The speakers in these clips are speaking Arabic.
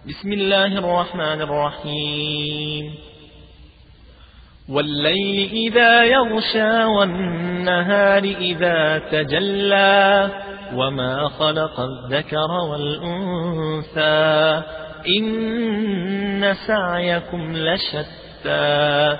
بسم الله الرحمن الرحيم. والليل إذا يغشى والنهار إذا تجلى وما خلق الذكر والأنثى إن سعيكم لشتى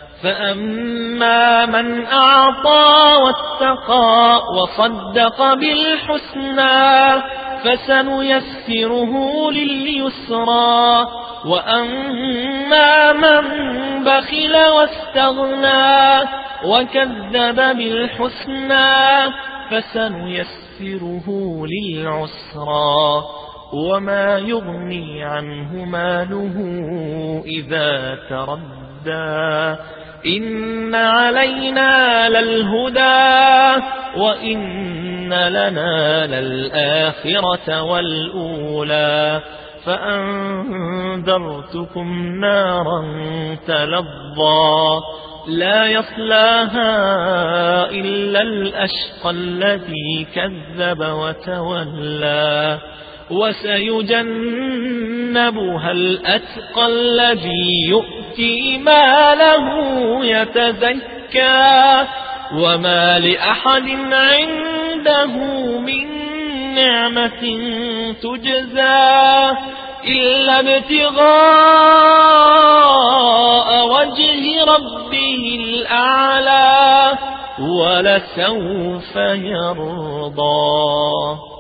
فأما من أعطى واتقى وصدق بالحسنى فسنيسره لليسرى وأما من بخل واستغنى وكذب بالحسنى فسنيسره للعسرى وما يغني عنه ماله إذا تردى إن علينا للهدى وإن لنا للآخرة والأولى فأنذرتكم نارا تلظى لا يصلاها إلا الأشقى الذي كذب وتولى وسيجنبها الأتقى الذي يؤتي ماله يتزكى وما لأحد عنده من نعمة تجزى إلا ابتغاء وجه ربه الأعلى ولسوف يرضى.